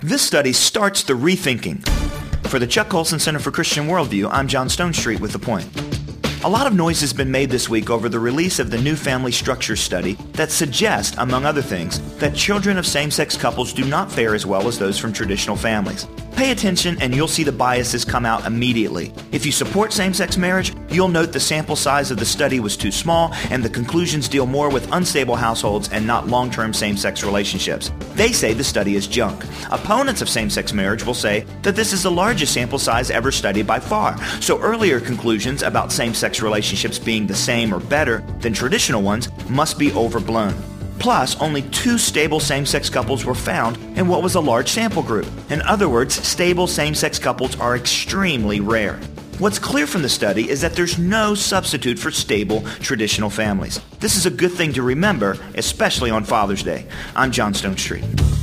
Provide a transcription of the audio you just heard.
This study starts the rethinking. For the Chuck Colson Center for Christian Worldview, I'm John Stonestreet with The Point. A lot of noise has been made this week over the release of the new family structure study that suggests, among other things, that children of same-sex couples do not fare as well as those from traditional families. Pay attention and you'll see the biases come out immediately. If you support same-sex marriage, you'll note the sample size of the study was too small and the conclusions deal more with unstable households and not long-term same-sex relationships. They say the study is junk. Opponents of same-sex marriage will say that this is the largest sample size ever studied by far, so earlier conclusions about same-sex relationships being the same or better than traditional ones must be overblown. Plus, only 2 stable same-sex couples were found in what was a large sample group. In other words, stable same-sex couples are extremely rare. What's clear from the study is that there's no substitute for stable traditional families. This is a good thing to remember, especially on Father's Day. I'm John Stonestreet.